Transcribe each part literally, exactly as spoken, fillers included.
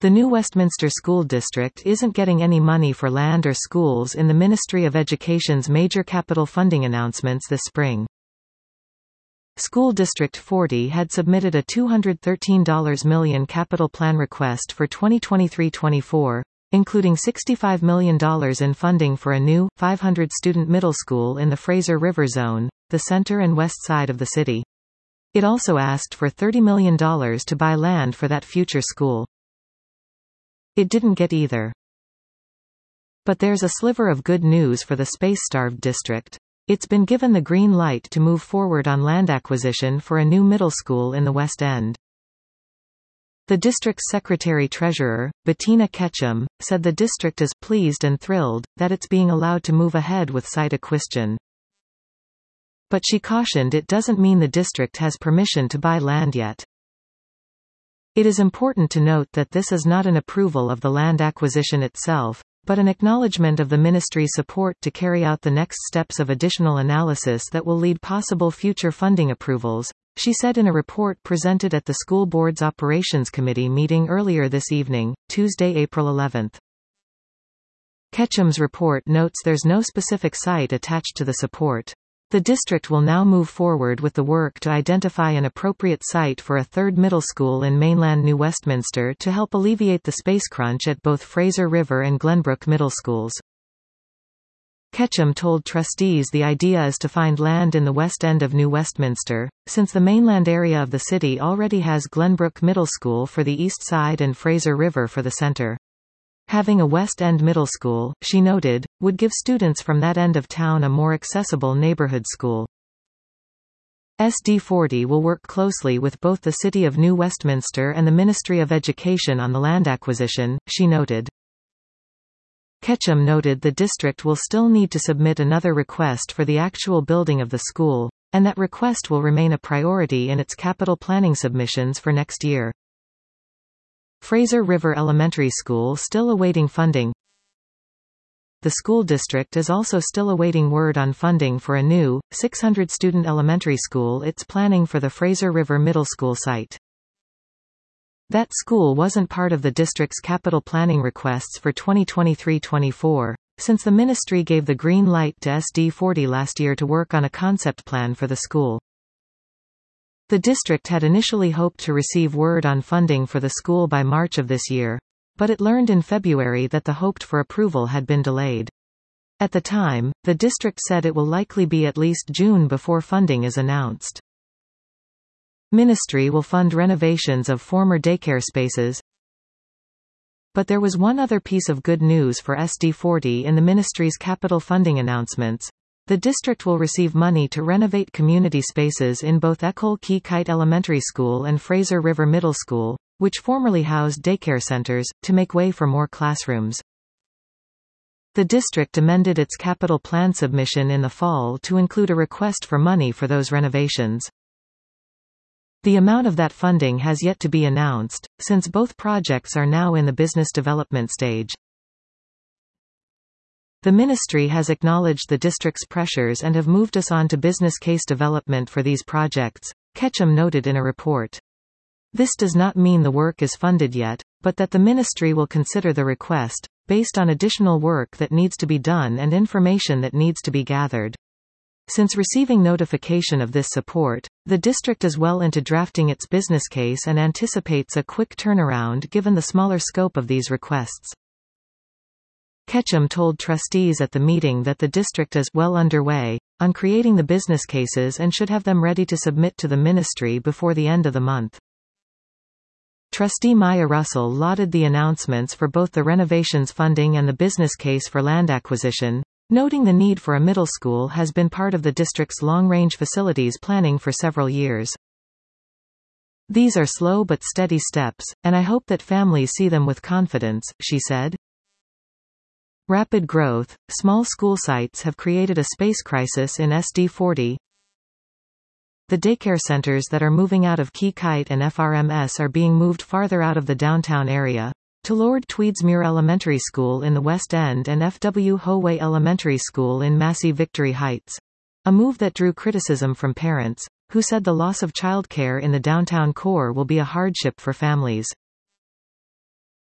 The New Westminster School District isn't getting any money for land or schools in the Ministry of Education's major capital funding announcements this spring. School District forty had submitted a two hundred thirteen million dollars capital plan request for twenty twenty-three twenty-four, including sixty-five million dollars in funding for a new, five hundred student middle school in the Fraser River Zone, the center and west side of the city. It also asked for thirty million dollars to buy land for that future school. It didn't get either. But there's a sliver of good news for the space-starved district. It's been given the green light to move forward on land acquisition for a new middle school in the West End. The district's secretary-treasurer, Bettina Ketchum, said the district is pleased and thrilled that it's being allowed to move ahead with site acquisition. But she cautioned it doesn't mean the district has permission to buy land yet. It is important to note that this is not an approval of the land acquisition itself, but an acknowledgement of the ministry's support to carry out the next steps of additional analysis that will lead possible future funding approvals, she said in a report presented at the School Board's Operations Committee meeting earlier this evening, Tuesday, April eleventh. Ketchum's report notes there's no specific site attached to the support. The district will now move forward with the work to identify an appropriate site for a third middle school in mainland New Westminster to help alleviate the space crunch at both Fraser River and Glenbrook middle schools. Ketchum told trustees the idea is to find land in the west end of New Westminster, since the mainland area of the city already has Glenbrook Middle School for the east side and Fraser River for the center. Having a West End middle school, she noted, would give students from that end of town a more accessible neighborhood school. S D forty will work closely with both the City of New Westminster and the Ministry of Education on the land acquisition, she noted. Ketchum noted the district will still need to submit another request for the actual building of the school, and that request will remain a priority in its capital planning submissions for next year. Fraser River Elementary School still awaiting funding. The school district is also still awaiting word on funding for a new, six hundred student elementary school it's planning for the Fraser River Middle School site. That school wasn't part of the district's capital planning requests for twenty twenty-three twenty-four, since the ministry gave the green light to S D forty last year to work on a concept plan for the school. The district had initially hoped to receive word on funding for the school by March of this year, but it learned in February that the hoped-for approval had been delayed. At the time, the district said it will likely be at least June before funding is announced. Ministry will fund renovations of former daycare spaces. But there was one other piece of good news for S D forty in the ministry's capital funding announcements. The district will receive money to renovate community spaces in both Ecole Key Kite Elementary School and Fraser River Middle School, which formerly housed daycare centers, to make way for more classrooms. The district amended its capital plan submission in the fall to include a request for money for those renovations. The amount of that funding has yet to be announced, since both projects are now in the business development stage. The ministry has acknowledged the district's pressures and have moved us on to business case development for these projects, Ketchum noted in a report. This does not mean the work is funded yet, but that the ministry will consider the request, based on additional work that needs to be done and information that needs to be gathered. Since receiving notification of this support, the district is well into drafting its business case and anticipates a quick turnaround given the smaller scope of these requests. Ketchum told trustees at the meeting that the district is well underway on creating the business cases and should have them ready to submit to the ministry before the end of the month. Trustee Maya Russell lauded the announcements for both the renovations funding and the business case for land acquisition, noting the need for a middle school has been part of the district's long-range facilities planning for several years. These are slow but steady steps, and I hope that families see them with confidence, she said. Rapid growth, small school sites have created a space crisis in S D forty. The daycare centers that are moving out of Key Kite and F R M S are being moved farther out of the downtown area, to Lord Tweedsmuir Elementary School in the West End and F W Howay Elementary School in Massey Victory Heights. A move that drew criticism from parents, who said the loss of childcare in the downtown core will be a hardship for families.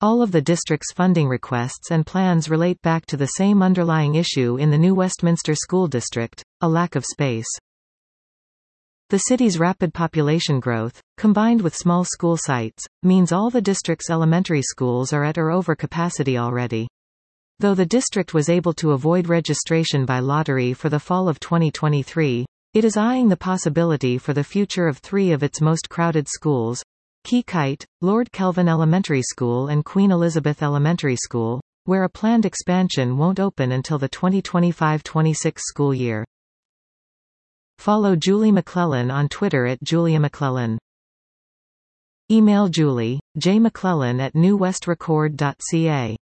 All of the district's funding requests and plans relate back to the same underlying issue in the new Westminster School District, a lack of space. The city's rapid population growth, combined with small school sites, means all the district's elementary schools are at or over capacity already. Though the district was able to avoid registration by lottery for the fall of twenty twenty-three, it is eyeing the possibility for the future of three of its most crowded schools, Key Kite, Lord Kelvin Elementary School and Queen Elizabeth Elementary School, where a planned expansion won't open until the twenty twenty-five twenty-six school year. Follow Julie McClellan on Twitter at Julia McClellan. Email Julie, jmcclellan at new west record dot c a.